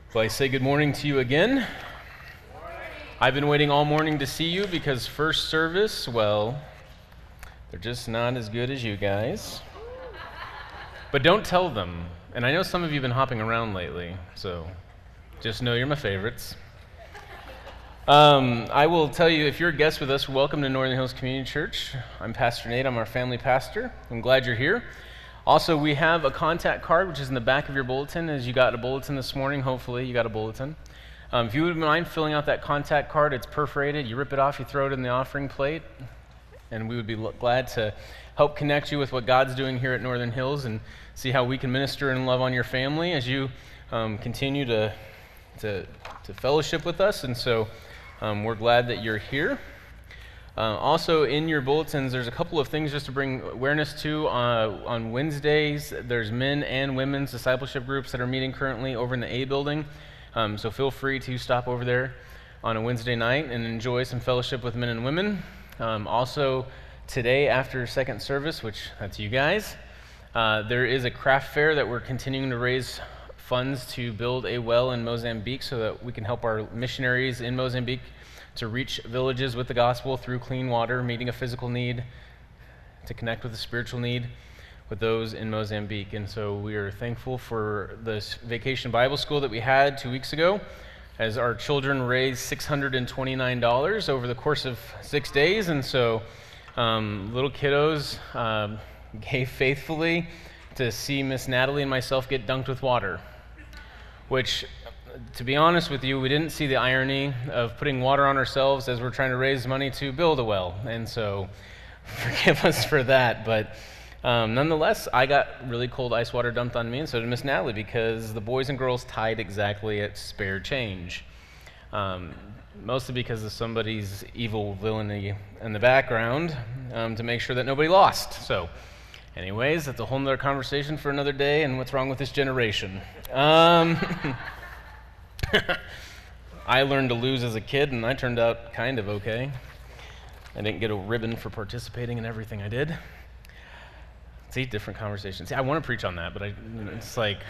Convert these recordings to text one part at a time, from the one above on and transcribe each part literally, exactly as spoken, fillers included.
Well, I say good morning to you again. Morning. I've been waiting all morning to see you because first service, well, they're just not as good as you guys. But don't tell them. And I know some of you have been hopping around lately, so just know you're my favorites. Um, I will tell you, if you're a guest with us, welcome to Northern Hills Community Church. I'm Pastor Nate. I'm our family pastor. I'm glad you're here. Also, we have a contact card, which is in the back of your bulletin. As you got a bulletin this morning, hopefully you got a bulletin. Um, if you wouldn't mind filling out that contact card, it's perforated. You rip it off, you throw it in the offering plate, and we would be lo- glad to help connect you with what God's doing here at Northern Hills and see how we can minister and love on your family as you um, continue to, to, to fellowship with us. And so um, we're glad that you're here. Uh, also, in your bulletins, there's a couple of things just to bring awareness to. Uh, on Wednesdays, there's men and women's discipleship groups that are meeting currently over in the A building. Um, so feel free to stop over there on a Wednesday night and enjoy some fellowship with men and women. Um, also, today after second service, which that's you guys, uh, there is a craft fair that we're continuing to raise funds to build a well in Mozambique so that we can help our missionaries in Mozambique to reach villages with the gospel through clean water, meeting a physical need, to connect with a spiritual need with those in Mozambique. And so we are thankful for this vacation Bible school that we had two weeks ago, as our children raised six hundred twenty-nine dollars over the course of six days. And so um, little kiddos um, gave faithfully to see Miss Natalie and myself get dunked with water, which, to be honest with you, we didn't see the irony of putting water on ourselves as we're trying to raise money to build a well. And so forgive us for that. But um, nonetheless, I got really cold ice water dumped on me, and so did Miss Natalie, because the boys and girls tied exactly at spare change. Um, mostly because of somebody's evil villainy in the background um, to make sure that nobody lost. So anyways, that's a whole nother conversation for another day, and what's wrong with this generation. Um... I learned to lose as a kid, and I turned out kind of okay. I didn't get a ribbon for participating in everything I did. See, different conversations. See, I want to preach on that, but I, it's like...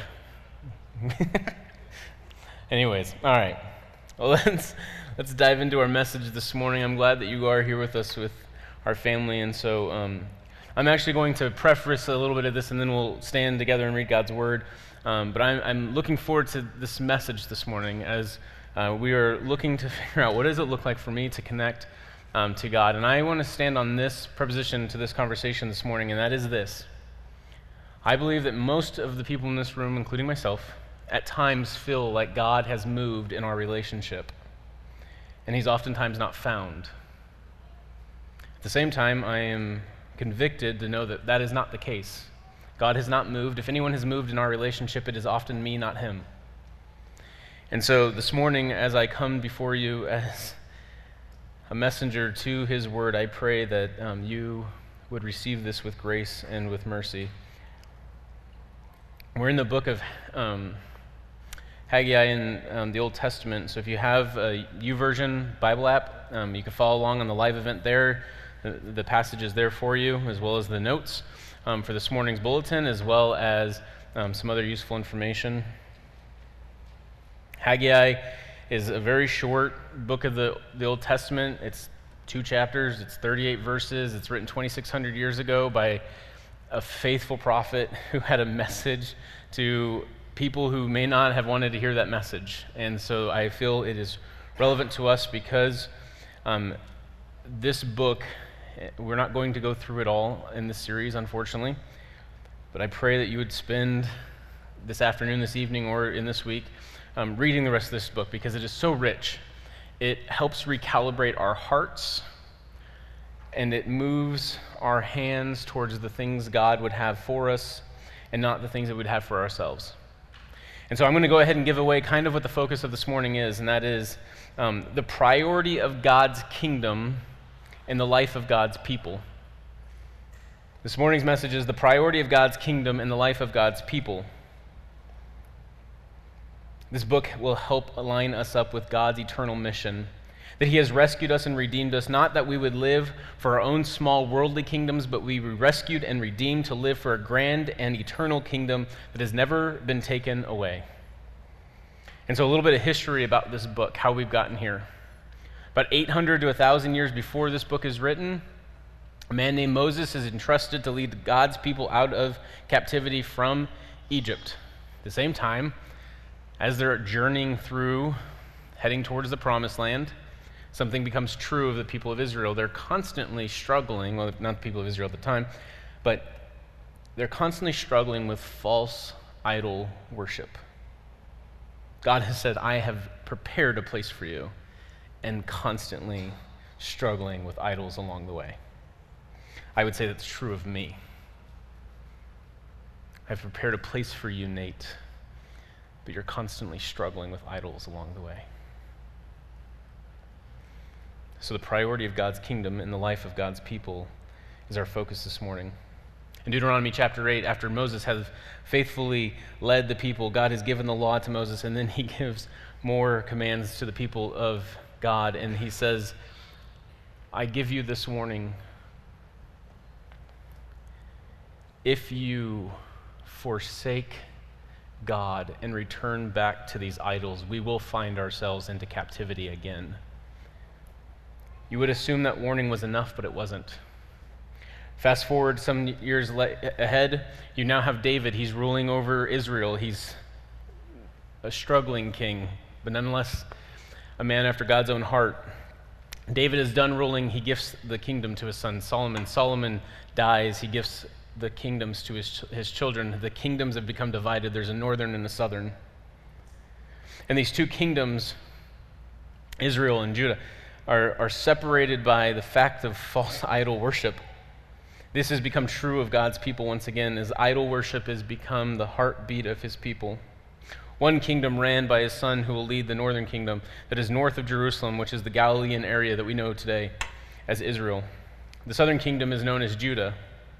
Anyways, all right. Well, let's, let's dive into our message this morning. I'm glad that you are here with us with our family, and so um, I'm actually going to preface a little bit of this, and then we'll stand together and read God's Word. Um, but I'm, I'm looking forward to this message this morning as uh, we are looking to figure out what does it look like for me to connect um, to God. And I want to stand on this preposition to this conversation this morning, and that is this. I believe that most of the people in this room, including myself, at times feel like God has moved in our relationship, and He's oftentimes not found. At the same time, I am convicted to know that that is not the case. God has not moved. If anyone has moved in our relationship, it is often me, not Him. And so this morning, as I come before you as a messenger to His Word, I pray that um, you would receive this with grace and with mercy. We're in the book of um, Haggai in um, the Old Testament, so if you have a YouVersion Bible app, um, you can follow along on the live event there. The, the passage is there for you, as well as the notes Um, for this morning's bulletin, as well as um, some other useful information. Haggai is a very short book of the, the Old Testament. It's two chapters, it's thirty-eight verses, it's written twenty-six hundred years ago by a faithful prophet who had a message to people who may not have wanted to hear that message. And so I feel it is relevant to us because um, this book, we're not going to go through it all in this series, unfortunately, but I pray that you would spend this afternoon, this evening, or in this week um, reading the rest of this book, because it is so rich. It helps recalibrate our hearts, and it moves our hands towards the things God would have for us and not the things that we'd have for ourselves. And so I'm going to go ahead and give away kind of what the focus of this morning is, and that is um, the priority of God's kingdom in the life of God's people. This morning's message is the priority of God's kingdom in the life of God's people. This book will help align us up with God's eternal mission, that He has rescued us and redeemed us, not that we would live for our own small worldly kingdoms, but we were rescued and redeemed to live for a grand and eternal kingdom that has never been taken away. And so a little bit of history about this book, how we've gotten here. About eight hundred to one thousand years before this book is written, a man named Moses is entrusted to lead God's people out of captivity from Egypt. At the same time, as they're journeying through, heading towards the promised land, something becomes true of the people of Israel. They're constantly struggling, well, not the people of Israel at the time, but they're constantly struggling with false idol worship. God has said, I have prepared a place for you, and constantly struggling with idols along the way. I would say that's true of me. I've prepared a place for you, Nate, but you're constantly struggling with idols along the way. So the priority of God's kingdom in the life of God's people is our focus this morning. In Deuteronomy chapter eight, after Moses has faithfully led the people, God has given the law to Moses, and then he gives more commands to the people of God, and he says, I give you this warning. If you forsake God and return back to these idols, we will find ourselves into captivity again. You would assume that warning was enough, but it wasn't. Fast forward some years le- ahead, you now have David. He's ruling over Israel. He's a struggling king, but nonetheless a man after God's own heart. David is done ruling. He gifts the kingdom to his son Solomon. Solomon dies. He gifts the kingdoms to his, his children. The kingdoms have become divided. There's a northern and a southern. And these two kingdoms, Israel and Judah, are, are separated by the fact of false idol worship. This has become true of God's people once again, as idol worship has become the heartbeat of his people. One kingdom ran by his son who will lead the northern kingdom that is north of Jerusalem, which is the Galilean area that we know today as Israel. The southern kingdom is known as Judah.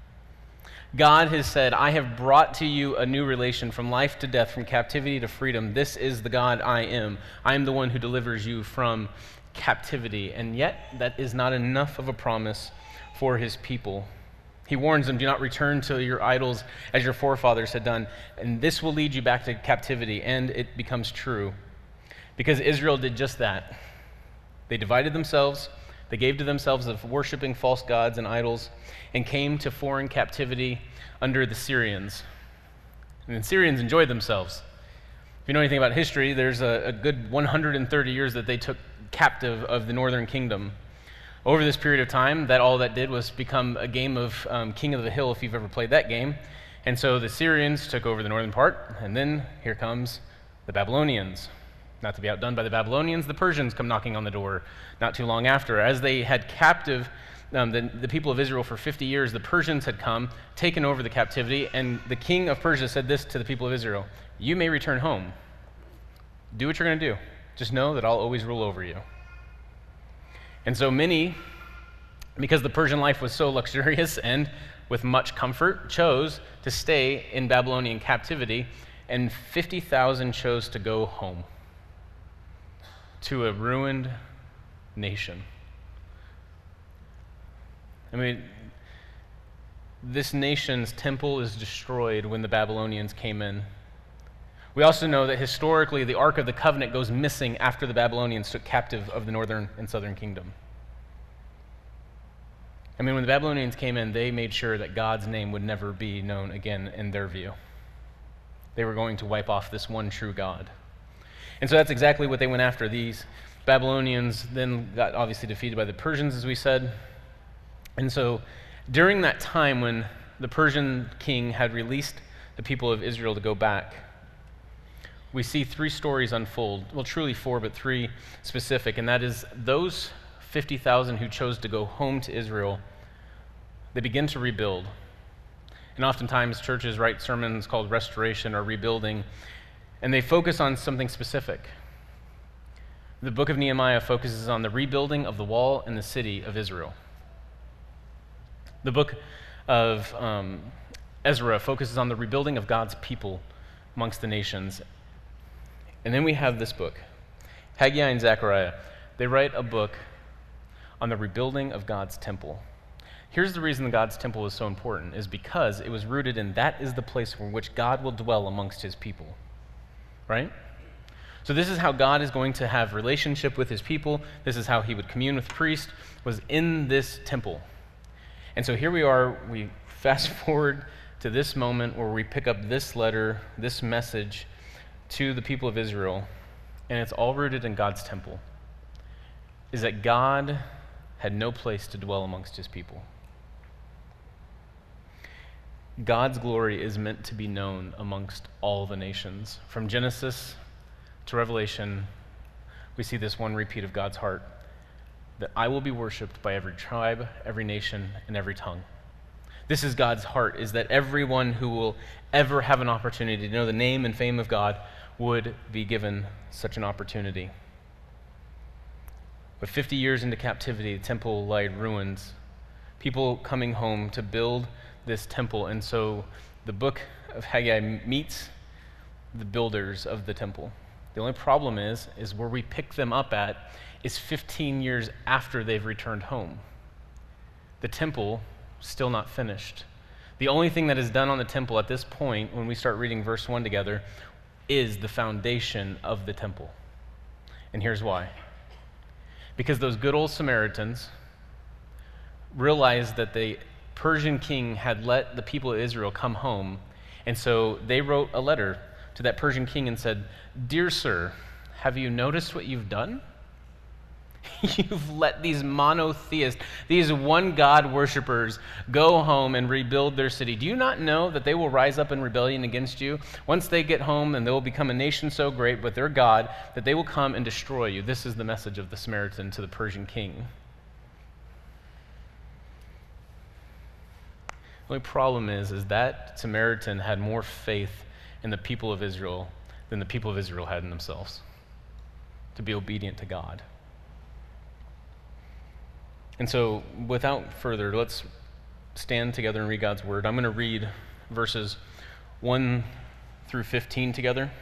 God has said, I have brought to you a new relation from life to death, from captivity to freedom. This is the God I am. I am the one who delivers you from captivity. And yet, that is not enough of a promise for his people. He warns them, do not return to your idols as your forefathers had done, and this will lead you back to captivity, and it becomes true. Because Israel did just that. They divided themselves, they gave to themselves of worshiping false gods and idols, and came to foreign captivity under the Syrians. And the Syrians enjoyed themselves. If you know anything about history, there's a, a good one hundred thirty years that they took captive of the northern kingdom. Over this period of time, that all that did was become a game of um, King of the Hill, if you've ever played that game. And so the Syrians took over the northern part, and then here comes the Babylonians. Not to be outdone by the Babylonians, the Persians come knocking on the door not too long after. As they had captive um, the, the people of Israel for fifty years, the Persians had come, taken over the captivity, and the king of Persia said this to the people of Israel, you may return home. Do what you're going to do. Just know that I'll always rule over you. And so many, because the Persian life was so luxurious and with much comfort, chose to stay in Babylonian captivity, and fifty thousand chose to go home to a ruined nation. I mean, this nation's temple is destroyed when the Babylonians came in. We also know that historically the Ark of the Covenant goes missing after the Babylonians took captive of the northern and southern kingdom. I mean, when the Babylonians came in, they made sure that God's name would never be known again in their view. They were going to wipe off this one true God. And so that's exactly what they went after. These Babylonians then got obviously defeated by the Persians, as we said. And so during that time when the Persian king had released the people of Israel to go back, we see three stories unfold. Well, truly four, but three specific. And that is those fifty thousand who chose to go home to Israel, they begin to rebuild. And oftentimes churches write sermons called restoration or rebuilding, and they focus on something specific. The book of Nehemiah focuses on the rebuilding of the wall and the city of Israel. The book of um, Ezra focuses on the rebuilding of God's people amongst the nations. And then we have this book, Haggai and Zechariah. They write a book on the rebuilding of God's temple. Here's the reason God's temple is so important, is because it was rooted in that is the place from which God will dwell amongst his people. Right? So this is how God is going to have relationship with his people. This is how he would commune with priests, was in this temple. And so here we are, we fast forward to this moment where we pick up this letter, this message to the people of Israel, and it's all rooted in God's temple. Is that God had no place to dwell amongst his people. God's glory is meant to be known amongst all the nations. From Genesis to Revelation, we see this one repeat of God's heart, that I will be worshiped by every tribe, every nation, and every tongue. This is God's heart, is that everyone who will ever have an opportunity to know the name and fame of God would be given such an opportunity. But fifty years into captivity, the temple lied ruins, people coming home to build this temple. And so the book of Haggai meets the builders of the temple. The only problem is, is where we pick them up at is fifteen years after they've returned home. The temple still not finished. The only thing that is done on the temple at this point, when we start reading verse one together, is the foundation of the temple. And here's why. Because those good old Samaritans realized that the Persian king had let the people of Israel come home, and so they wrote a letter to that Persian king and said, "Dear sir, have you noticed what you've done? You've let these monotheists, these one God worshipers, go home and rebuild their city. Do you not know that they will rise up in rebellion against you? Once they get home, and they will become a nation so great with their God that they will come and destroy you." This is the message of the Samaritan to the Persian king. The only problem is, is that Samaritan had more faith in the people of Israel than the people of Israel had in themselves to be obedient to God. And so, without further, let's stand together and read God's word. I'm going to read verses one through fifteen together.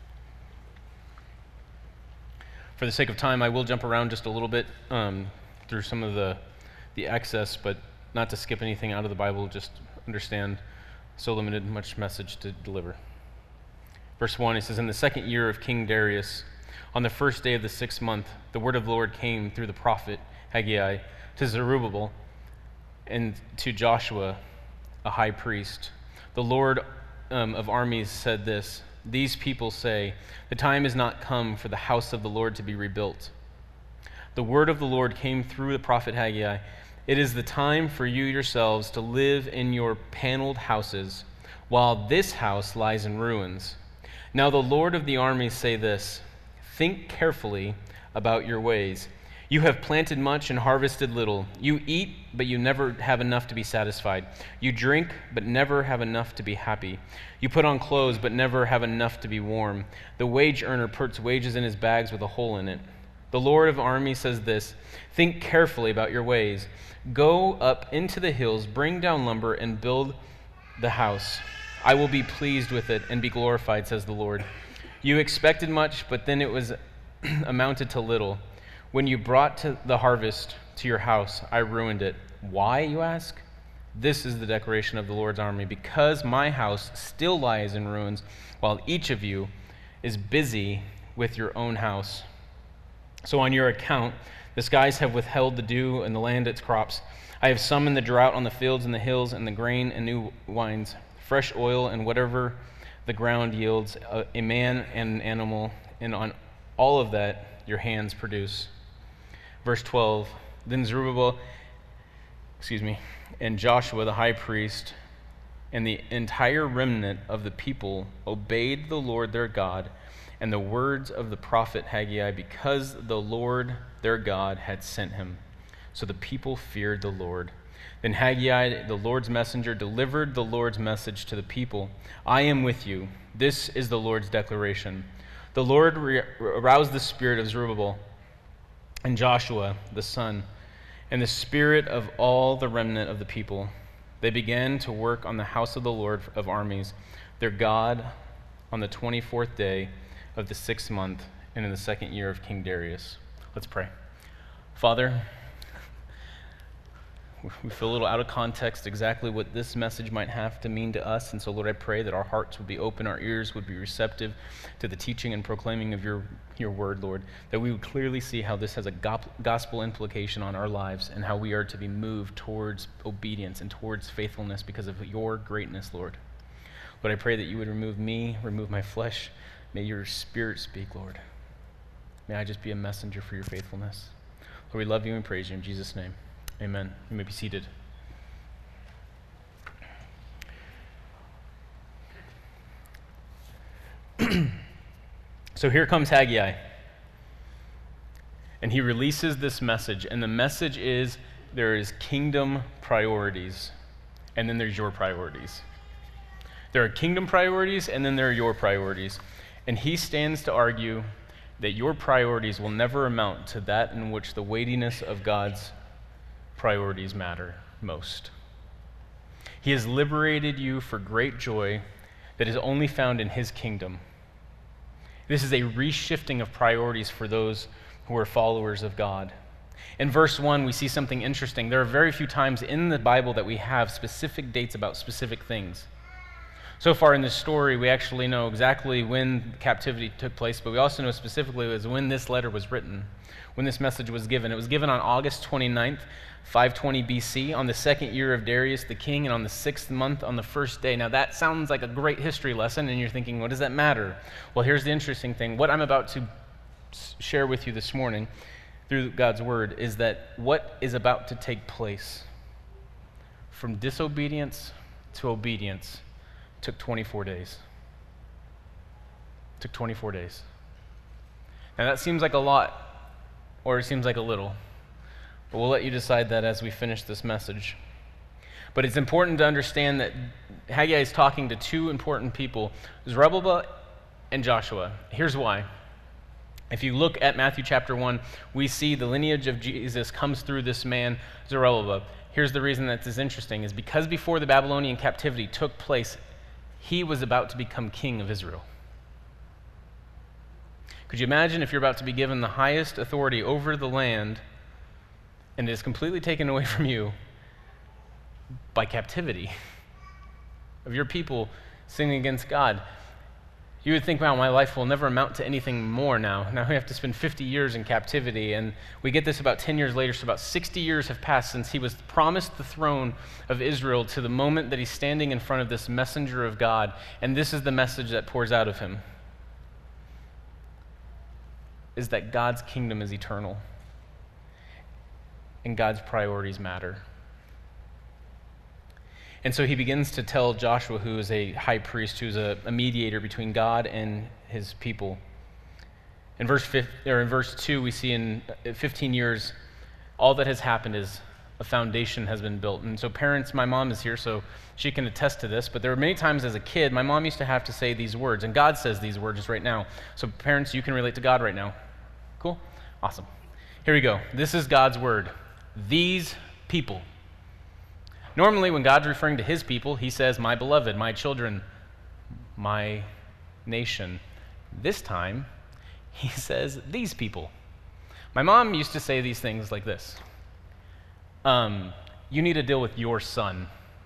For the sake of time, I will jump around just a little bit um, through some of the, the excess, but not to skip anything out of the Bible, just understand so limited, much message to deliver. Verse one, it says, "In the second year of King Darius, on the first day of the sixth month, the word of the Lord came through the prophet Haggai to Zerubbabel and to Joshua, a high priest. The Lord um, of armies said this, 'These people say, the time is not come for the house of the Lord to be rebuilt.' The word of the Lord came through the prophet Haggai. 'It is the time for you yourselves to live in your paneled houses, while this house lies in ruins. Now the Lord of the armies say this, think carefully about your ways. You have planted much and harvested little. You eat, but you never have enough to be satisfied. You drink, but never have enough to be happy. You put on clothes, but never have enough to be warm. The wage earner puts wages in his bags with a hole in it. The Lord of armies says this, think carefully about your ways. Go up into the hills, bring down lumber, and build the house. I will be pleased with it and be glorified, says the Lord. You expected much, but then it was amounted to little. When you brought to the harvest to your house, I ruined it. Why, you ask? This is the declaration of the Lord's army, because my house still lies in ruins, while each of you is busy with your own house. So on your account, the skies have withheld the dew and the land its crops. I have summoned the drought on the fields and the hills, and the grain and new wines, fresh oil and whatever the ground yields, a, a man and an animal, and on all of that your hands produce. Verse twelve, then Zerubbabel, excuse me, and Joshua the high priest and the entire remnant of the people obeyed the Lord their God and the words of the prophet Haggai, because the Lord their God had sent him. So the people feared the Lord. Then Haggai, the Lord's messenger, delivered the Lord's message to the people. I am with you. This is the Lord's declaration. The Lord re- aroused the spirit of Zerubbabel and Joshua, the son, and the spirit of all the remnant of the people. They began to work on the house of the Lord of armies, their God, on the twenty-fourth day of the sixth month and in the second year of King Darius. Let's pray. Father, We feel a little out of context exactly what this message might have to mean to us. And so, Lord, I pray that our hearts would be open, our ears would be receptive to the teaching and proclaiming of your, your word, Lord, that we would clearly see how this has a gospel implication on our lives and how we are to be moved towards obedience and towards faithfulness because of your greatness, Lord. But I pray that you would remove me, remove my flesh. May your Spirit speak, Lord. May I just be a messenger for your faithfulness. Lord, we love you and praise you in Jesus' name. Amen. You may be seated. So here comes Haggai. And he releases this message. And the message is there is kingdom priorities. And then there's your priorities. There are kingdom priorities, and then there are your priorities. And he stands to argue that your priorities will never amount to that in which the weightiness of God's priorities matter most. He has liberated you for great joy that is only found in his kingdom. This is a reshifting of priorities for those who are followers of God. In verse one, we see something interesting. There are very few times in the Bible that we have specific dates about specific things. So far in this story, we actually know exactly when captivity took place, but we also know specifically was when this letter was written, when this message was given. It was given on August twenty-ninth, five twenty B C, on the second year of Darius the king, and on the sixth month on the first day. Now that sounds like a great history lesson, and you're thinking, what does that matter? Well, here's the interesting thing. What I'm about to share with you this morning through God's word is that what is about to take place from disobedience to obedience took twenty-four days. Took twenty-four days. Now that seems like a lot, or it seems like a little, but we'll let you decide that as we finish this message. But it's important to understand that Haggai is talking to two important people, Zerubbabel and Joshua. Here's why. If you look at Matthew chapter one, we see the lineage of Jesus comes through this man, Zerubbabel. Here's the reason that this is interesting, is because before the Babylonian captivity took place, he was about to become king of Israel. Could you imagine if you're about to be given the highest authority over the land and it is completely taken away from you by captivity of your people sinning against God? You would think, wow, my life will never amount to anything more now. Now we have to spend fifty years in captivity, and we get this about ten years later, so about sixty years have passed since he was promised the throne of Israel to the moment that he's standing in front of this messenger of God, and this is the message that pours out of him, is that God's kingdom is eternal, and God's priorities matter. And so he begins to tell Joshua, who is a high priest, who's a, a mediator between God and his people. In verse fifth, or in verse two, we see in fifteen years, all that has happened is a foundation has been built. And so parents, my mom is here, so she can attest to this, but there were many times as a kid, my mom used to have to say these words, and God says these words right now. So parents, you can relate to God right now. Cool? Awesome. Here we go. This is God's word. These people. Normally, when God's referring to his people, he says, my beloved, my children, my nation. This time, he says, these people. My mom used to say these things like this. Um, you need to deal with your son.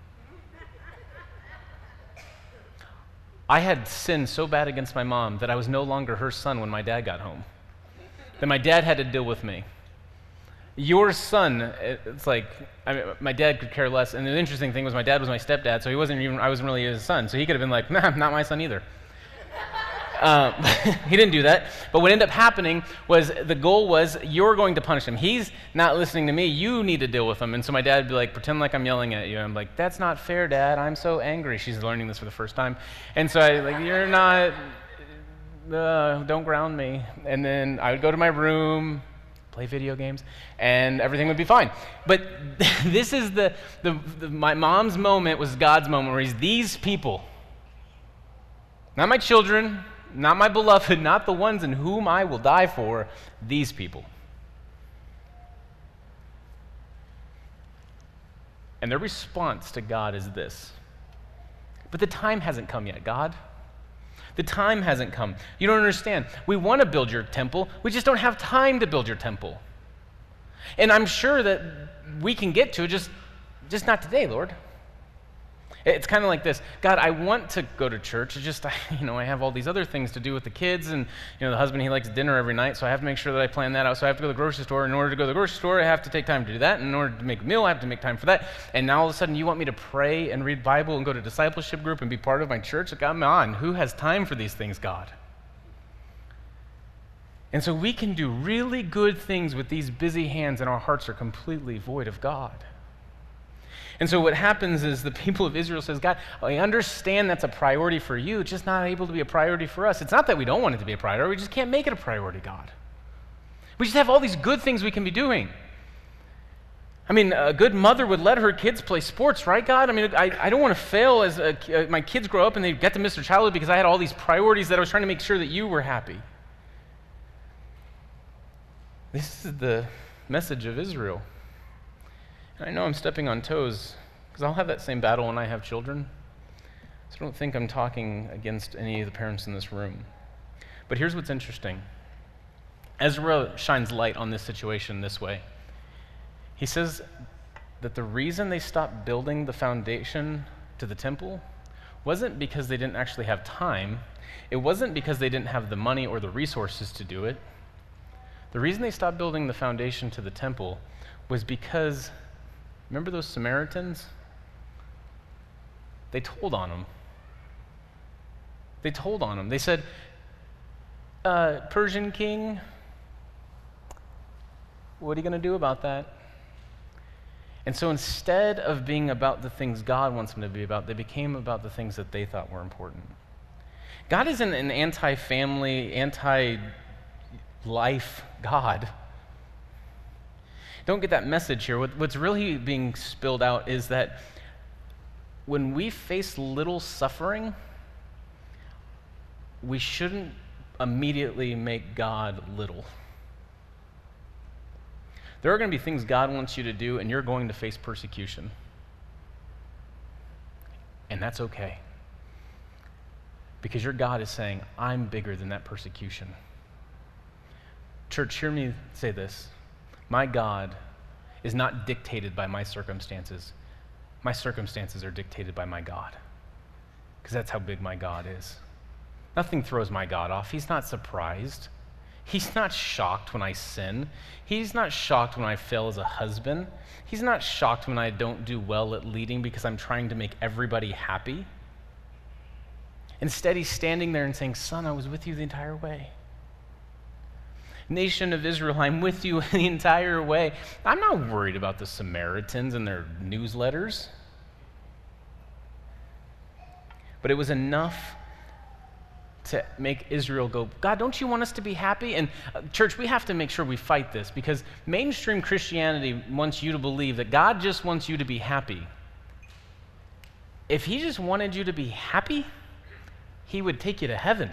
I had sinned so bad against my mom that I was no longer her son when my dad got home. Then my dad had to deal with me. Your son, it's like, I mean, my dad could care less. And the interesting thing was my dad was my stepdad, so he wasn't even, I wasn't really his son. So he could have been like, nah, not my son either. um, he didn't do that. But what ended up happening was the goal was you're going to punish him. He's not listening to me. You need to deal with him. And so my dad would be like, pretend like I'm yelling at you. I'm like, that's not fair, Dad. I'm so angry. She's learning this for the first time. And so I like, you're not, uh, don't ground me. And then I would go to my room, play video games, and everything would be fine. But this is the, the, the, my mom's moment was God's moment where he's these people, not my children, not my beloved, not the ones in whom I will die for, these people. And their response to God is this. But the time hasn't come yet, God. The time hasn't come. You don't understand. We want to build your temple. We just don't have time to build your temple. And I'm sure that we can get to it, just just not today, Lord. It's kind of like this. God, I want to go to church. It's just, you know, I have all these other things to do with the kids, and, you know, the husband, he likes dinner every night, so I have to make sure that I plan that out. So I have to go to the grocery store. In order to go to the grocery store, I have to take time to do that. And in order to make a meal, I have to make time for that. And now all of a sudden, you want me to pray and read Bible and go to discipleship group and be part of my church? Like, come on, who has time for these things, God? And so we can do really good things with these busy hands, and our hearts are completely void of God. And so what happens is the people of Israel says, God, I understand that's a priority for you, it's just not able to be a priority for us. It's not that we don't want it to be a priority, we just can't make it a priority, God. We just have all these good things we can be doing. I mean, a good mother would let her kids play sports, right, God? I mean, I, I don't want to fail as a, uh, my kids grow up and they get to miss their childhood because I had all these priorities that I was trying to make sure that you were happy. This is the message of Israel. And I know I'm stepping on toes because I'll have that same battle when I have children. So don't think I'm talking against any of the parents in this room. But here's what's interesting. Ezra shines light on this situation this way. He says that the reason they stopped building the foundation to the temple wasn't because they didn't actually have time. It wasn't because they didn't have the money or the resources to do it. The reason they stopped building the foundation to the temple was because, remember those Samaritans? They told on them. They told on them. They said, uh, Persian king, what are you going to do about that? And so instead of being about the things God wants them to be about, they became about the things that they thought were important. God isn't an anti-family, anti-life God. Don't get that message here. What, what's really being spilled out is that when we face little suffering, we shouldn't immediately make God little. There are going to be things God wants you to do, and you're going to face persecution. And that's okay. Because your God is saying, I'm bigger than that persecution. Church, hear me say this. My God is not dictated by my circumstances. My circumstances are dictated by my God. Because that's how big my God is. Nothing throws my God off. He's not surprised. He's not shocked when I sin. He's not shocked when I fail as a husband. He's not shocked when I don't do well at leading because I'm trying to make everybody happy. Instead, he's standing there and saying, son, I was with you the entire way. Nation of Israel, I'm with you the entire way. I'm not worried about the Samaritans and their newsletters. But it was enough to make Israel go, God, don't you want us to be happy? And uh, church, we have to make sure we fight this because mainstream Christianity wants you to believe that God just wants you to be happy. If he just wanted you to be happy, he would take you to heaven.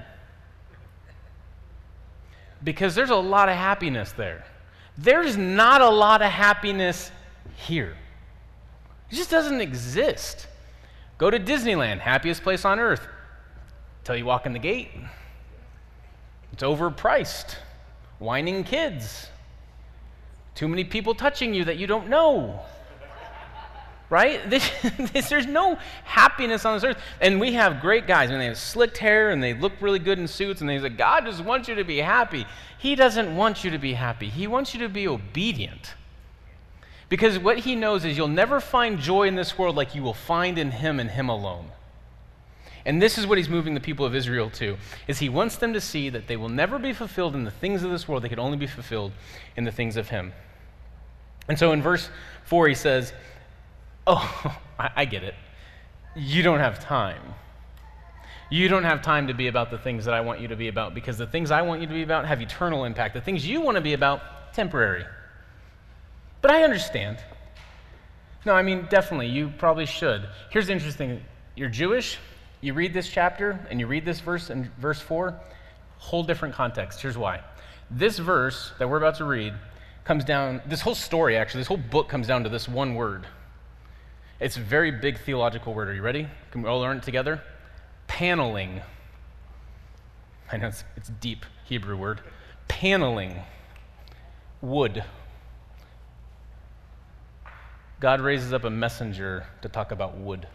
Because there's a lot of happiness there. There's not a lot of happiness here. It just doesn't exist. Go to Disneyland, happiest place on earth. Till you walk in the gate. It's overpriced. Whining kids. Too many people touching you that you don't know. Right? This, this, there's no happiness on this earth. And we have great guys. I mean, they have slicked hair and they look really good in suits. And they say, God just wants you to be happy. He doesn't want you to be happy. He wants you to be obedient. Because what he knows is you'll never find joy in this world like you will find in him and him alone. And this is what he's moving the people of Israel to, is he wants them to see that they will never be fulfilled in the things of this world. They can only be fulfilled in the things of him. And so in verse four, he says, oh, I, I get it. You don't have time. You don't have time to be about the things that I want you to be about because the things I want you to be about have eternal impact. The things you want to be about, temporary. But I understand. No, I mean, definitely, you probably should. Here's the interesting thing. You're Jewish. You read this chapter and you read this verse in verse four, whole different context. Here's why. This verse that we're about to read comes down, this whole story actually, this whole book comes down to this one word. It's a very big theological word. Are you ready? Can we all learn it together? Paneling. I know it's, it's a deep Hebrew word. Paneling. Wood. God raises up a messenger to talk about wood.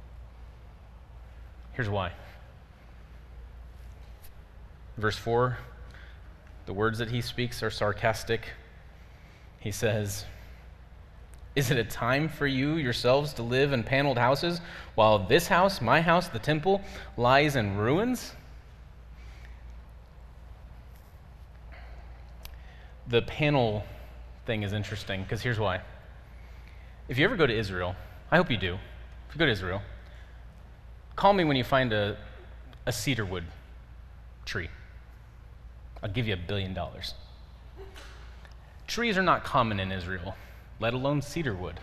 Here's why. Verse four, the words that he speaks are sarcastic. He says, "Is it a time for you yourselves to live in paneled houses, while this house, my house, the temple, lies in ruins?" The panel thing is interesting, because here's why. If you ever go to Israel, I hope you do. If you go to Israel, call me when you find a, a cedar wood tree. I'll give you a billion dollars. Trees are not common in Israel, let alone cedar wood.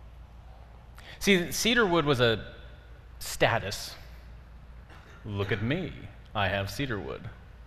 See, cedar wood was a status. Look at me, I have cedar wood.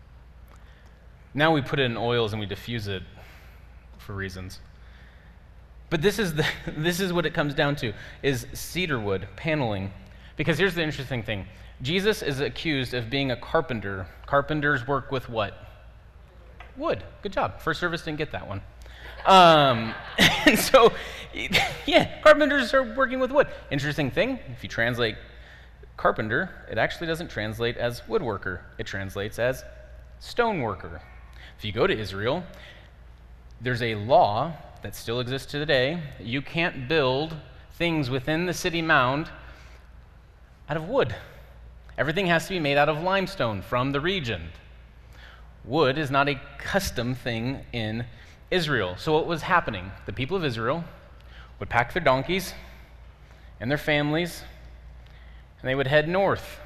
Now we put it in oils and we diffuse it for reasons. But this is the, this is what it comes down to, is cedar wood, paneling. Because here's the interesting thing. Jesus is accused of being a carpenter. Carpenters work with what? Wood. Good job. First service didn't get that one. Um, and so, yeah, carpenters are working with wood. Interesting thing, if you translate carpenter, it actually doesn't translate as woodworker. It translates as stoneworker. If you go to Israel, there's a law that still exists today. You can't build things within the city mound out of wood. Everything has to be made out of limestone from the region. Wood is not a custom thing in Israel. So what was happening? The people of Israel would pack their donkeys and their families, and they would head north,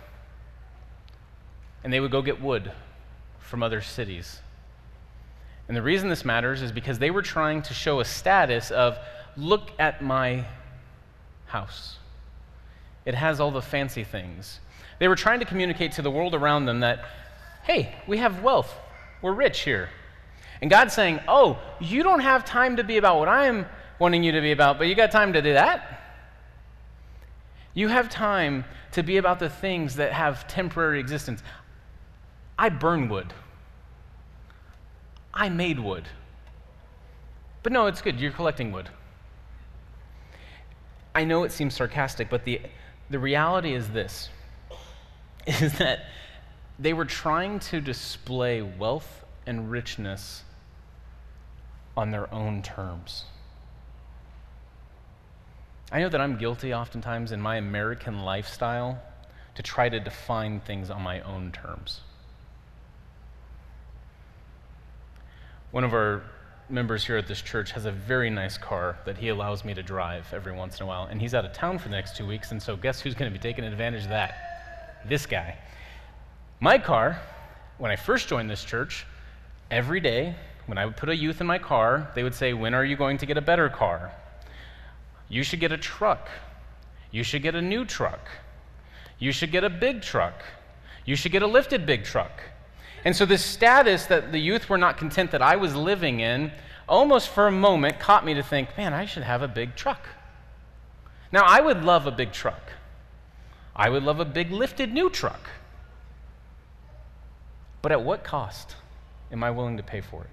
and they would go get wood from other cities. And the reason this matters is because they were trying to show a status of, look at my house. It has all the fancy things. They were trying to communicate to the world around them that, hey, we have wealth. We're rich here. And God's saying, oh, you don't have time to be about what I'm wanting you to be about, but you got time to do that? You have time to be about the things that have temporary existence. I burn wood. I made wood. But no, it's good. You're collecting wood. I know it seems sarcastic, but the, the reality is this, is that they were trying to display wealth and richness on their own terms. I know that I'm guilty oftentimes in my American lifestyle to try to define things on my own terms. One of our members here at this church has a very nice car that he allows me to drive every once in a while, and he's out of town for the next two weeks, and so guess who's going to be taking advantage of that? This guy. My car, when I first joined this church, every day when I would put a youth in my car, they would say, when are you going to get a better car? You should get a truck. You should get a new truck. You should get a big truck. You should get a lifted big truck. And so this status that the youth were not content that I was living in, almost for a moment caught me to think, man, I should have a big truck. Now, I would love a big truck. I would love a big lifted new truck. But at what cost am I willing to pay for it?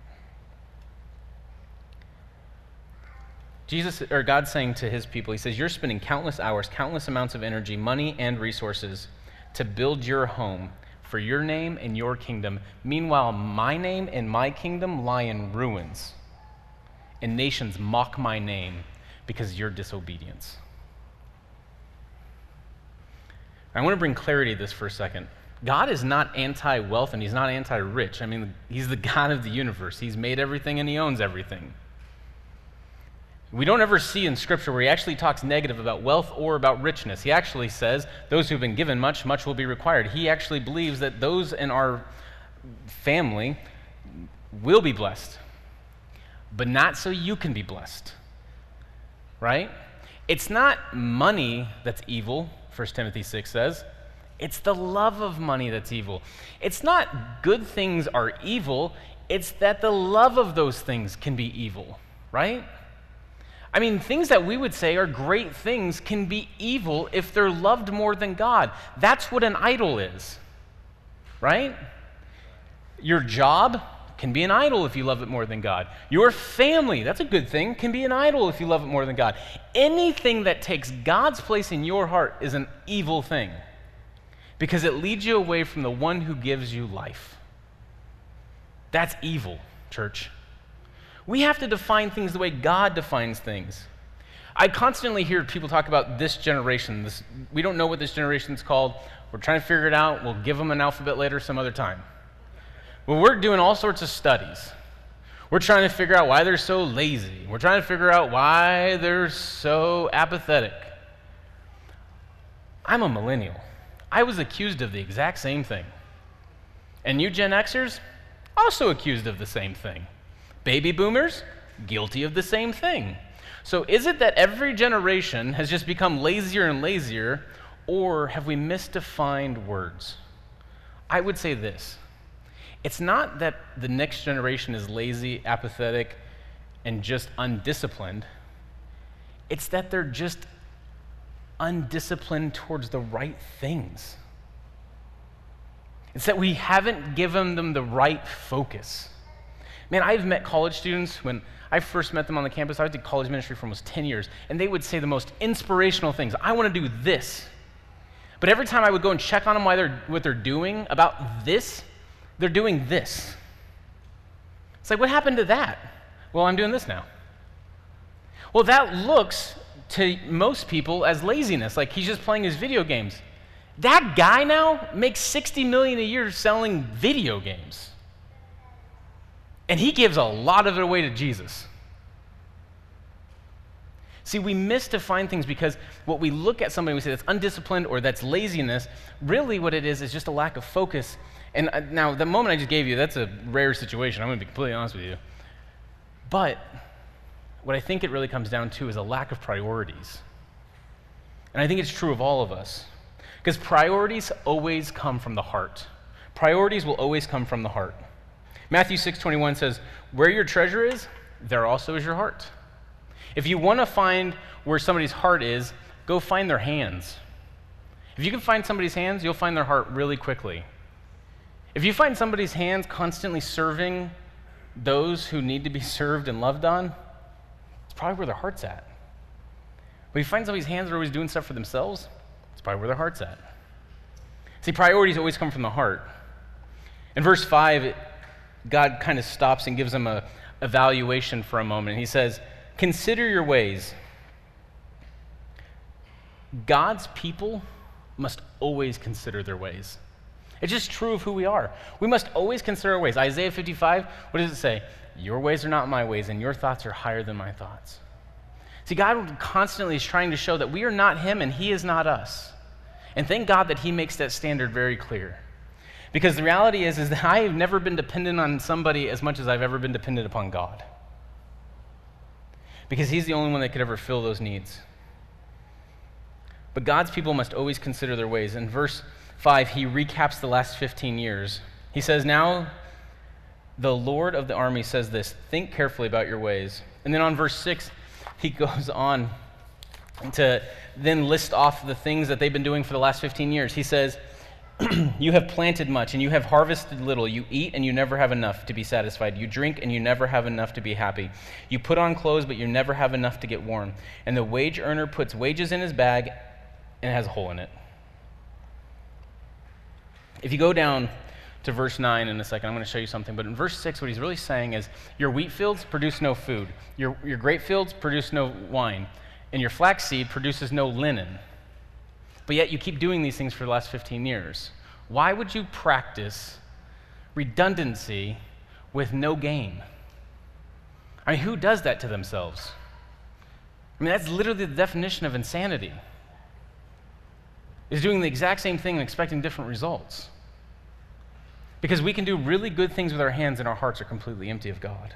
Jesus, or God's saying to his people, he says, you're spending countless hours, countless amounts of energy, money, and resources to build your home for your name and your kingdom. Meanwhile, my name and my kingdom lie in ruins, and nations mock my name because of your disobedience. I want to bring clarity to this for a second. God is not anti-wealth and he's not anti-rich. I mean, he's the God of the universe. He's made everything and he owns everything. We don't ever see in Scripture where he actually talks negative about wealth or about richness. He actually says, those who've been given much, much will be required. He actually believes that those in our family will be blessed, but not so you can be blessed, right? It's not money that's evil, First Timothy six says. It's the love of money that's evil. It's not good things are evil, it's that the love of those things can be evil, right? I mean, things that we would say are great things can be evil if they're loved more than God. That's what an idol is, right? Your job can be an idol if you love it more than God. Your family, that's a good thing, can be an idol if you love it more than God. Anything that takes God's place in your heart is an evil thing because it leads you away from the one who gives you life. That's evil, church. We have to define things the way God defines things. I constantly hear people talk about this generation. This, we don't know what this generation's called. We're trying to figure it out. We'll give them an alphabet later some other time. Well, we're doing all sorts of studies. We're trying to figure out why they're so lazy. We're trying to figure out why they're so apathetic. I'm a millennial. I was accused of the exact same thing. And you Gen Xers, also accused of the same thing. Baby boomers, guilty of the same thing. So is it that every generation has just become lazier and lazier, or have we misdefined words? I would say this. It's not that the next generation is lazy, apathetic, and just undisciplined. It's that they're just undisciplined towards the right things. It's that we haven't given them the right focus. Man, I've met college students. When I first met them on the campus, I did college ministry for almost ten years, and they would say the most inspirational things. I want to do this. But every time I would go and check on them why they're, what they're doing about this, they're doing this. It's like, what happened to that? Well, I'm doing this now. Well, that looks to most people as laziness, like he's just playing his video games. That guy now makes sixty million dollars a year selling video games. And he gives a lot of it away to Jesus. See, we misdefine things because what we look at somebody and we say that's undisciplined or that's laziness, really what it is is just a lack of focus. And uh, now, the moment I just gave you, that's a rare situation. I'm going to be completely honest with you. But what I think it really comes down to is a lack of priorities. And I think it's true of all of us. Because priorities always come from the heart. Priorities will always come from the heart. Matthew six twenty-one says, where your treasure is, there also is your heart. If you want to find where somebody's heart is, go find their hands. If you can find somebody's hands, you'll find their heart really quickly. If you find somebody's hands constantly serving those who need to be served and loved on, it's probably where their heart's at. But if you find somebody's hands are always doing stuff for themselves, it's probably where their heart's at. See, priorities always come from the heart. In verse five, it, God kind of stops and gives them a evaluation for a moment. He says, consider your ways. God's people must always consider their ways. It's just true of who we are. We must always consider our ways. Isaiah fifty-five, what does it say? Your ways are not my ways, and your thoughts are higher than my thoughts. See, God constantly is trying to show that we are not him and he is not us. And thank God that he makes that standard very clear. Because the reality is, is that I have never been dependent on somebody as much as I've ever been dependent upon God. Because he's the only one that could ever fill those needs. But God's people must always consider their ways. In verse five, he recaps the last fifteen years. He says, now the Lord of the army says this, think carefully about your ways. And then on verse six, he goes on to then list off the things that they've been doing for the last fifteen years. He says, you have planted much and you have harvested little. You eat and you never have enough to be satisfied. You drink and you never have enough to be happy. You put on clothes, but you never have enough to get warm. And the wage earner puts wages in his bag and it has a hole in it. If you go down to verse nine in a second, I'm going to show you something. But in verse six, what he's really saying is, your wheat fields produce no food. Your, your grape fields produce no wine. And your flaxseed produces no linen. But yet you keep doing these things for the last fifteen years. Why would you practice redundancy with no gain? I mean, who does that to themselves? I mean, that's literally the definition of insanity. Is doing the exact same thing and expecting different results. Because we can do really good things with our hands and our hearts are completely empty of God.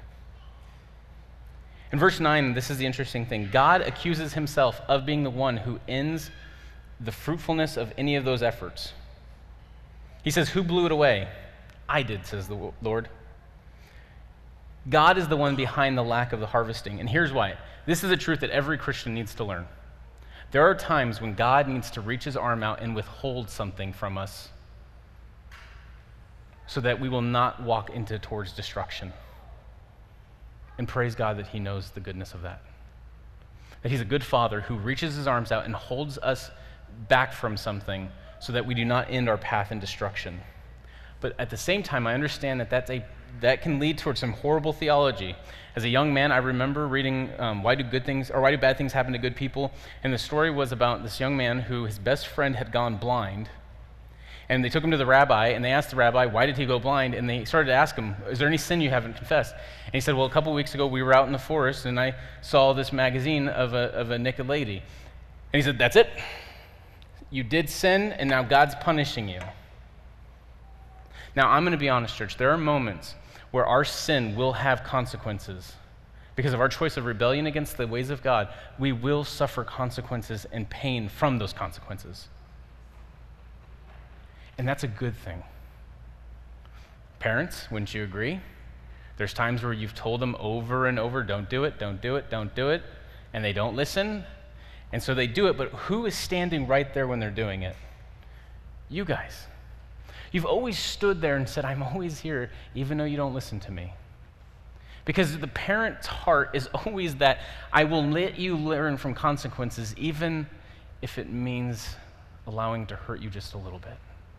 In verse nine, this is the interesting thing. God accuses himself of being the one who ends the fruitfulness of any of those efforts. He says, who blew it away? I did, says the Lord. God is the one behind the lack of the harvesting. And here's why. This is a truth that every Christian needs to learn. There are times when God needs to reach his arm out and withhold something from us. so that we will not walk into towards destruction. And praise God that he knows the goodness of that. That he's a good father who reaches his arms out and holds us back from something so that we do not end our path in destruction. But at the same time, I understand that that's a, that can lead towards some horrible theology. As a young man, I remember reading um, Why Do Good Things, or Why Do Bad Things Happen to Good People? And the story was about this young man who his best friend had gone blind. And they took him to the rabbi, and they asked the rabbi, why did he go blind? And they started to ask him, is there any sin you haven't confessed? And he said, well, a couple weeks ago, we were out in the forest, and I saw this magazine of a, of a naked lady. And he said, that's it. You did sin, and now God's punishing you. Now, I'm going to be honest, church. There are moments where our sin will have consequences. Because of our choice of rebellion against the ways of God, we will suffer consequences and pain from those consequences. And that's a good thing. Parents, wouldn't you agree? There's times where you've told them over and over, don't do it, don't do it, don't do it, and they don't listen. And so they do it, but who is standing right there when they're doing it? You guys. You've always stood there and said, I'm always here, even though you don't listen to me. Because the parent's heart is always that I will let you learn from consequences, even if it means allowing to hurt you just a little bit.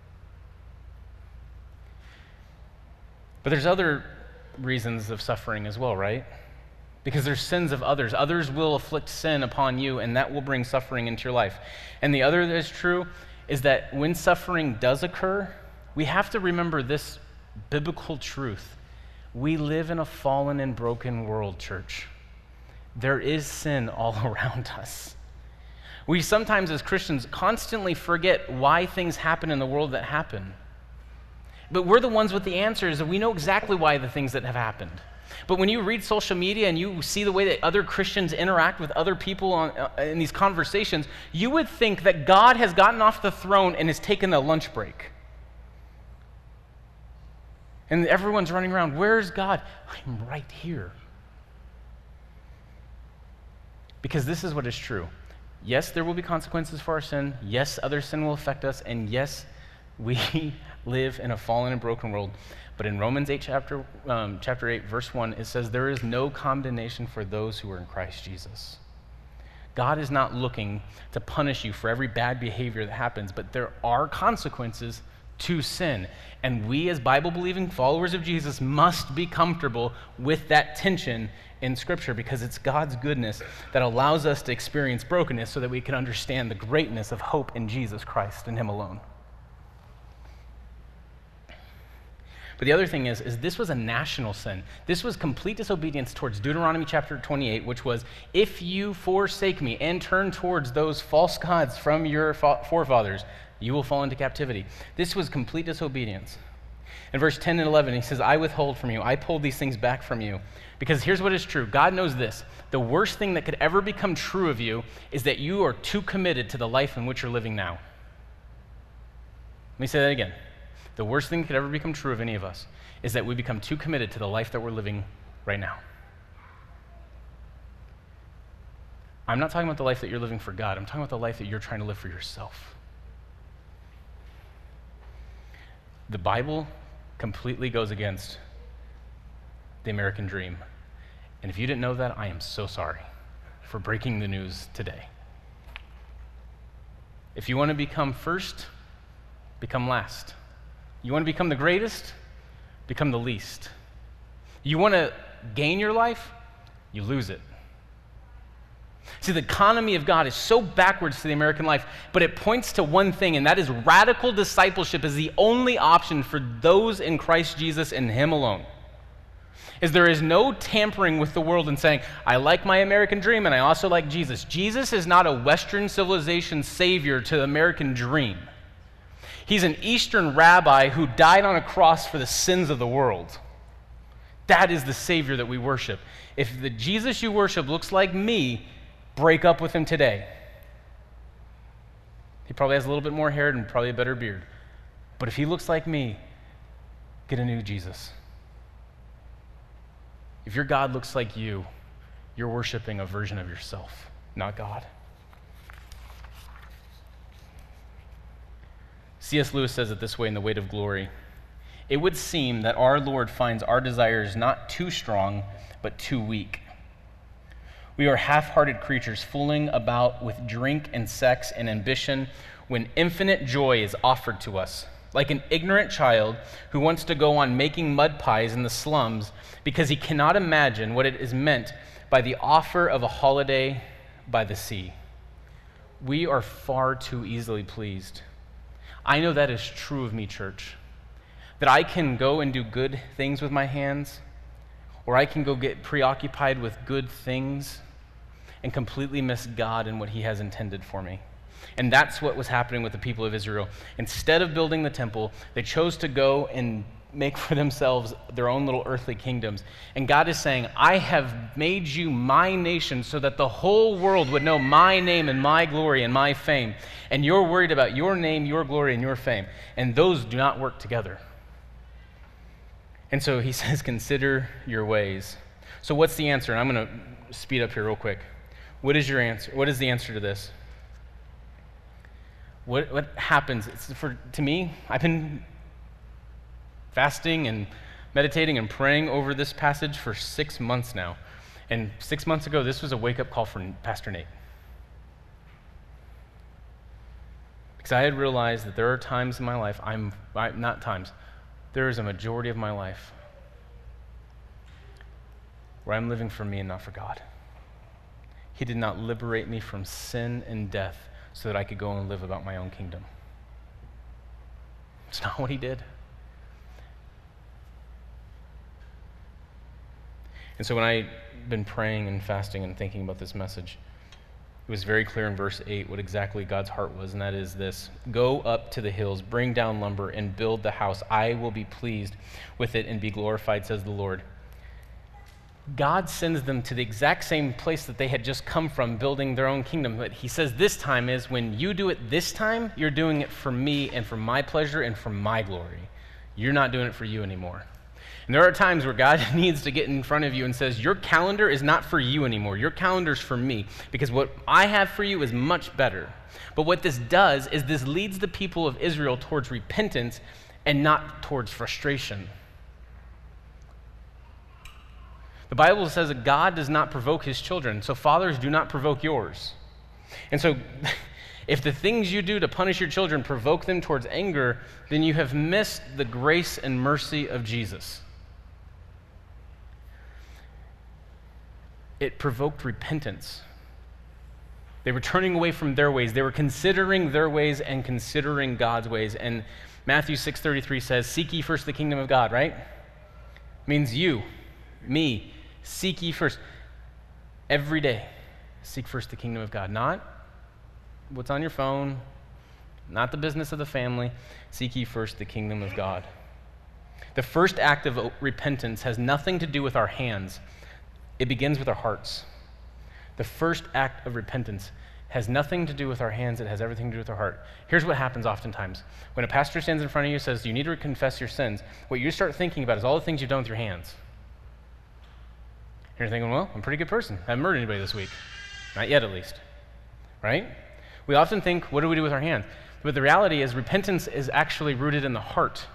But there's other reasons of suffering as well, right? Because there's sins of others. Others will afflict sin upon you, and that will bring suffering into your life. And the other that is true is that when suffering does occur, we have to remember this biblical truth. We live in a fallen and broken world, church. There is sin all around us. We sometimes, as Christians, constantly forget why things happen in the world that happen. But we're the ones with the answers, and we know exactly why the things that have happened. But when you read social media and you see the way that other Christians interact with other people on, uh, in these conversations, you would think that God has gotten off the throne and has taken a lunch break. And everyone's running around, where's God? I'm right here. Because this is what is true. Yes, there will be consequences for our sin. Yes, other sin will affect us. And yes, we live in a fallen and broken world. But in Romans eight, chapter, um, chapter eight, verse one, it says, there is no condemnation for those who are in Christ Jesus. God is not looking to punish you for every bad behavior that happens, but there are consequences to sin. And we, as Bible-believing followers of Jesus, must be comfortable with that tension in Scripture, because it's God's goodness that allows us to experience brokenness so that we can understand the greatness of hope in Jesus Christ and Him alone. But the other thing is, is this was a national sin. This was complete disobedience towards Deuteronomy chapter twenty-eight, which was, if you forsake me and turn towards those false gods from your forefathers, you will fall into captivity. This was complete disobedience. In verse ten and eleven, he says, I withhold from you. I pulled these things back from you. Because here's what is true. God knows this. The worst thing that could ever become true of you is that you are too committed to the life in which you're living now. Let me say that again. The worst thing that could ever become true of any of us is that we become too committed to the life that we're living right now. I'm not talking about the life that you're living for God. I'm talking about the life that you're trying to live for yourself. The Bible completely goes against the American dream. And if you didn't know that, I am so sorry for breaking the news today. If you want to become first, become last. You want to become the greatest, become the least. You want to gain your life, you lose it. See, the economy of God is so backwards to the American life, but it points to one thing, and that is radical discipleship is the only option for those in Christ Jesus and Him alone. Is there is no tampering with the world and saying, I like my American dream and I also like Jesus. Jesus is not a Western civilization savior to the American dream. He's an Eastern rabbi who died on a cross for the sins of the world. That is the Savior that we worship. If the Jesus you worship looks like me, break up with him today. He probably has a little bit more hair and probably a better beard. But if he looks like me, get a new Jesus. If your God looks like you, you're worshiping a version of yourself, not God. C S Lewis says it this way in The Weight of Glory. it would seem that our Lord finds our desires not too strong, but too weak. We are half-hearted creatures fooling about with drink and sex and ambition when infinite joy is offered to us, like an ignorant child who wants to go on making mud pies in the slums because he cannot imagine what it is meant by the offer of a holiday by the sea. We are far too easily pleased. I know that is true of me, church, that I can go and do good things with my hands, or I can go get preoccupied with good things and completely miss God and what he has intended for me. And that's what was happening with the people of Israel. Instead of building the temple, they chose to go and make for themselves their own little earthly kingdoms. And God is saying, I have made you my nation so that the whole world would know my name and my glory and my fame. And you're worried about your name, your glory, and your fame. And those do not work together. And so he says, consider your ways. So what's the answer? And I'm going to speed up here real quick. What is your answer? What is the answer to this? What what happens? It's for to me, I've been fasting and meditating and praying over this passage for six months now. And six months ago, this was a wake-up call for Pastor Nate. Because I had realized that there are times in my life, I'm, I, not times, there is a majority of my life where I'm living for me and not for God. He did not liberate me from sin and death so that I could go and live about my own kingdom. It's not what he did. And so when I've been praying and fasting and thinking about this message, it was very clear in verse eight what exactly God's heart was, and that is this: go up to the hills, bring down lumber, and build the house. I will be pleased with it and be glorified, says the Lord. God sends them to the exact same place that they had just come from, building their own kingdom. But he says this time is, when you do it this time, you're doing it for me and for my pleasure and for my glory. You're not doing it for you anymore. And there are times where God needs to get in front of you and says, your calendar is not for you anymore. Your calendar's for me, because what I have for you is much better. But what this does is this leads the people of Israel towards repentance and not towards frustration. The Bible says that God does not provoke his children, so fathers, do not provoke yours. And so if the things you do to punish your children provoke them towards anger, then you have missed the grace and mercy of Jesus. It provoked repentance. They were turning away from their ways. They were considering their ways and considering God's ways. And Matthew six thirty-three says, seek ye first the kingdom of God, right? Means you, me, seek ye first. Every day, seek first the kingdom of God. Not what's on your phone, not the business of the family. Seek ye first the kingdom of God. The first act of repentance has nothing to do with our hands. It begins with our hearts. The first act of repentance has nothing to do with our hands. It has everything to do with our heart. Here's what happens oftentimes. When a pastor stands in front of you and says, you need to confess your sins, what you start thinking about is all the things you've done with your hands. And you're thinking, well, I'm a pretty good person. I haven't murdered anybody this week. Not yet, at least. Right? We often think, what do we do with our hands? But the reality is, repentance is actually rooted in the heart.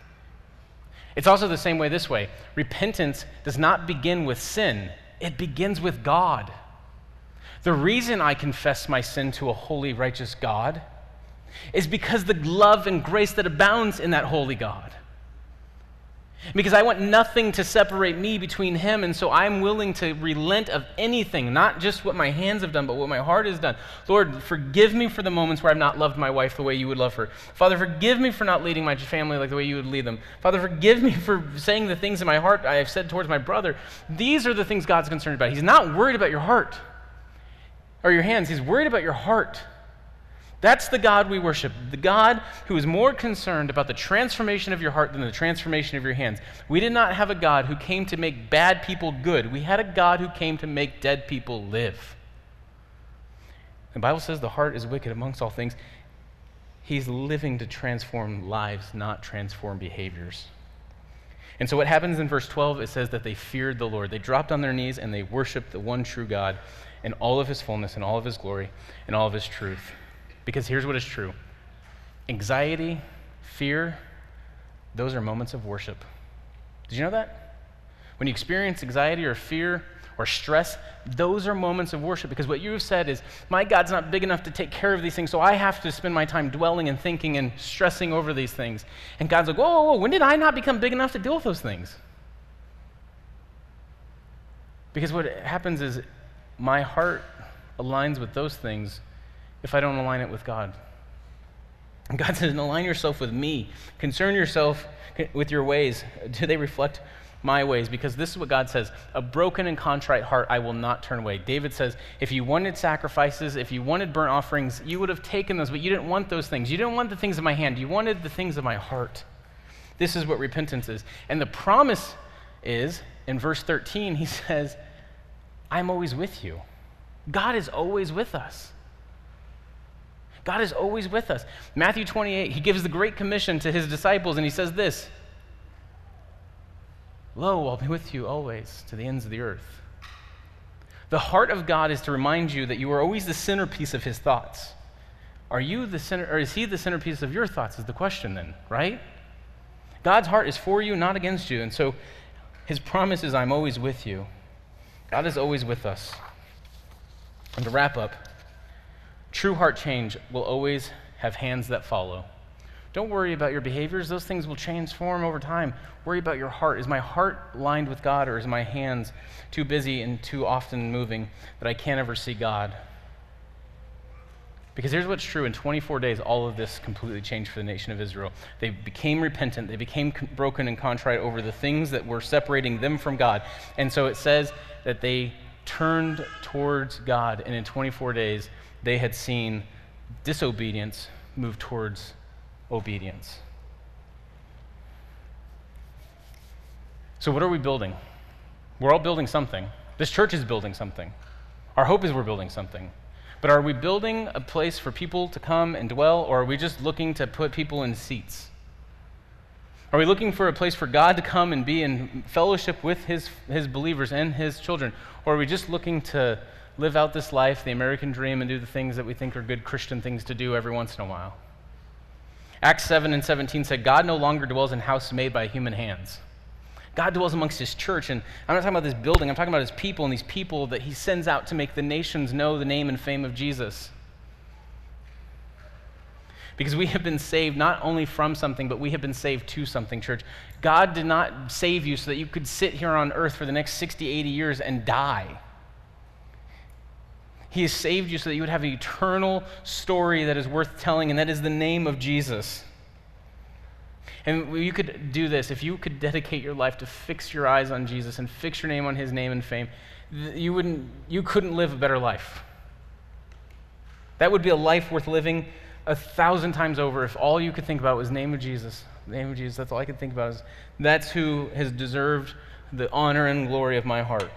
It's also the same way this way. Repentance does not begin with sin. It begins with God. The reason I confess my sin to a holy, righteous God is because the love and grace that abounds in that holy God. Because I want nothing to separate me between him, and so I'm willing to relent of anything, not just what my hands have done, but what my heart has done. Lord, forgive me for the moments where I've not loved my wife the way you would love her. Father, forgive me for not leading my family like the way you would lead them. Father, forgive me for saying the things in my heart I have said towards my brother. These are the things God's concerned about. He's not worried about your heart or your hands. He's worried about your heart. That's the God we worship, the God who is more concerned about the transformation of your heart than the transformation of your hands. We did not have a God who came to make bad people good. We had a God who came to make dead people live. The Bible says the heart is wicked amongst all things. He's living to transform lives, not transform behaviors. And so what happens in verse twelve, it says that they feared the Lord. They dropped on their knees and they worshiped the one true God in all of his fullness and all of his glory and all of his truth. Because here's what is true. Anxiety, fear, those are moments of worship. Did you know that? When you experience anxiety or fear or stress, those are moments of worship, because what you've said is, my God's not big enough to take care of these things, so I have to spend my time dwelling and thinking and stressing over these things. And God's like, whoa, whoa, whoa, when did I not become big enough to deal with those things? Because what happens is my heart aligns with those things if I don't align it with God. And God says, align yourself with me. Concern yourself with your ways. Do they reflect my ways? Because this is what God says, a broken and contrite heart I will not turn away. David says, if you wanted sacrifices, if you wanted burnt offerings, you would have taken those, but you didn't want those things. You didn't want the things of my hand. You wanted the things of my heart. This is what repentance is. And the promise is, in verse thirteen, he says, I'm always with you. God is always with us. God is always with us. Matthew twenty-eight, he gives the Great Commission to his disciples, and he says this, lo, I'll be with you always to the ends of the earth. The heart of God is to remind you that you are always the centerpiece of his thoughts. Are you the center, or is he the centerpiece of your thoughts is the question then, right? God's heart is for you, not against you. And so his promise is, I'm always with you. God is always with us. And to wrap up, true heart change will always have hands that follow. Don't worry about your behaviors. Those things will transform over time. Worry about your heart. Is my heart lined with God, or is my hands too busy and too often moving that I can't ever see God? Because here's what's true. In twenty-four days, all of this completely changed for the nation of Israel. They became repentant. They became broken and contrite over the things that were separating them from God. And so it says that they turned towards God, and in twenty-four days, they had seen disobedience move towards obedience. So what are we building? We're all building something. This church is building something. Our hope is we're building something. But are we building a place for people to come and dwell, or are we just looking to put people in seats? Are we looking for a place for God to come and be in fellowship with his, his believers and his children? Or are we just looking to live out this life, the American dream, and do the things that we think are good Christian things to do every once in a while? Acts seven and seventeen said, God no longer dwells in houses made by human hands. God dwells amongst his church, and I'm not talking about this building, I'm talking about his people, and these people that he sends out to make the nations know the name and fame of Jesus. Because we have been saved not only from something, but we have been saved to something, church. God did not save you so that you could sit here on earth for the next sixty, eighty years and die. He has saved you so that you would have an eternal story that is worth telling, and that is the name of Jesus. And you could do this, if you could dedicate your life to fix your eyes on Jesus and fix your name on his name and fame, you wouldn't, you couldn't live a better life. That would be a life worth living a thousand times over if all you could think about was the name of Jesus. The name of Jesus, that's all I could think about. Is that's who has deserved the honor and glory of my heart.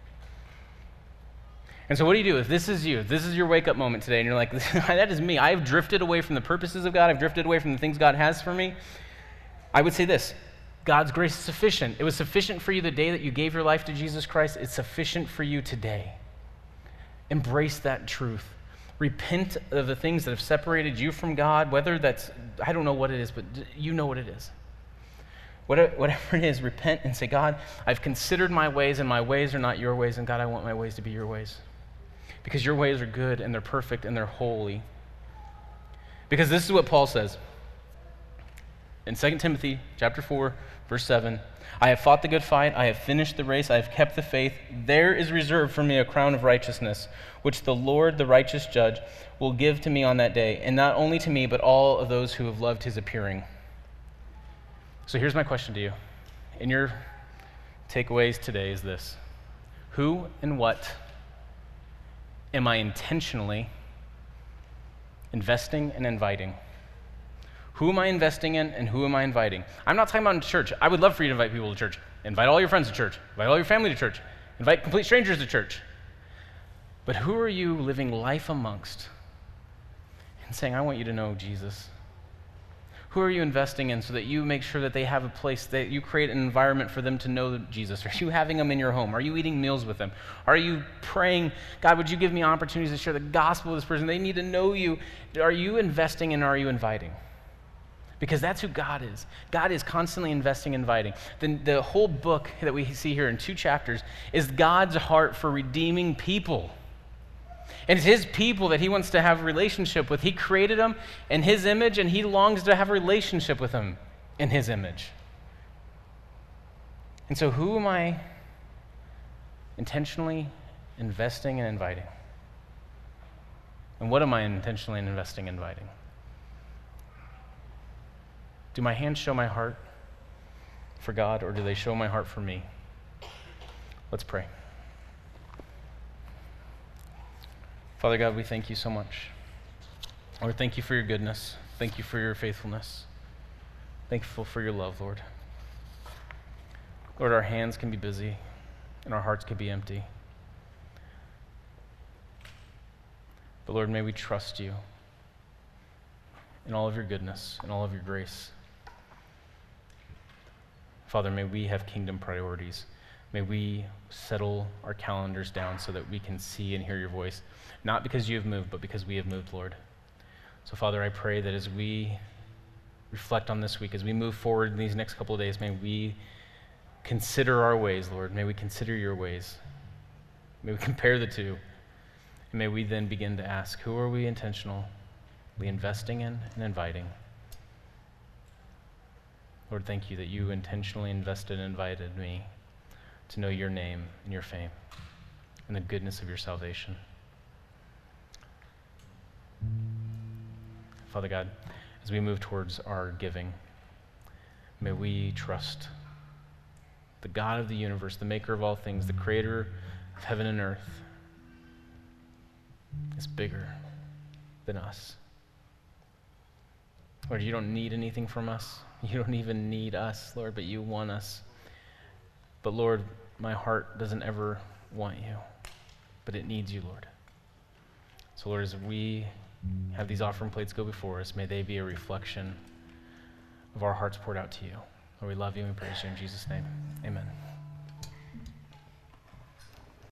And so what do you do if this is you? If this is your wake-up moment today, and you're like, that is me. I've drifted away from the purposes of God. I've drifted away from the things God has for me. I would say this, God's grace is sufficient. It was sufficient for you the day that you gave your life to Jesus Christ. It's sufficient for you today. Embrace that truth. Repent of the things that have separated you from God, whether that's, I don't know what it is, but you know what it is. Whatever it is, repent and say, God, I've considered my ways, and my ways are not your ways, and God, I want my ways to be your ways. Because your ways are good, and they're perfect, and they're holy. Because this is what Paul says. In Second Timothy chapter four, verse seven, I have fought the good fight, I have finished the race, I have kept the faith. There is reserved for me a crown of righteousness, which the Lord, the righteous judge, will give to me on that day, and not only to me, but all of those who have loved his appearing. So here's my question to you. In your takeaways today is this. Who and what am I intentionally investing and inviting? Who am I investing in, and who am I inviting? I'm not talking about in church. I would love for you to invite people to church. Invite all your friends to church. Invite all your family to church. Invite complete strangers to church. But who are you living life amongst and saying, I want you to know Jesus? Who are you investing in so that you make sure that they have a place, that you create an environment for them to know Jesus? Are you having them in your home? Are you eating meals with them? Are you praying, God, would you give me opportunities to share the gospel with this person? They need to know you. Are you investing and are you inviting? Because that's who God is. God is constantly investing, inviting. The, the whole book that we see here in two chapters is God's heart for redeeming people. And it's his people that he wants to have a relationship with. He created them in his image, and he longs to have a relationship with them in his image. And so who am I intentionally investing and inviting? And what am I intentionally investing and inviting? Do my hands show my heart for God, or do they show my heart for me? Let's pray. Father God, we thank you so much. Lord, thank you for your goodness. Thank you for your faithfulness. Thankful for your love, Lord. Lord, our hands can be busy and our hearts can be empty. But Lord, may we trust you in all of your goodness and all of your grace. Father, may we have kingdom priorities. May we settle our calendars down so that we can see and hear your voice, not because you have moved, but because we have moved, Lord. So, Father, I pray that as we reflect on this week, as we move forward in these next couple of days, may we consider our ways, Lord. May we consider your ways. May we compare the two. And may we then begin to ask, who are we intentionally investing in and inviting? Lord, thank you that you intentionally invested and invited me to know your name and your fame and the goodness of your salvation. Father God, as we move towards our giving, may we trust the God of the universe, the maker of all things, the creator of heaven and earth, is bigger than us. Lord, you don't need anything from us. You don't even need us, Lord, but you want us. But Lord, my heart doesn't ever want you, but it needs you, Lord. So Lord, as we have these offering plates go before us, may they be a reflection of our hearts poured out to you. Lord, we love you and praise you in Jesus' name. Amen.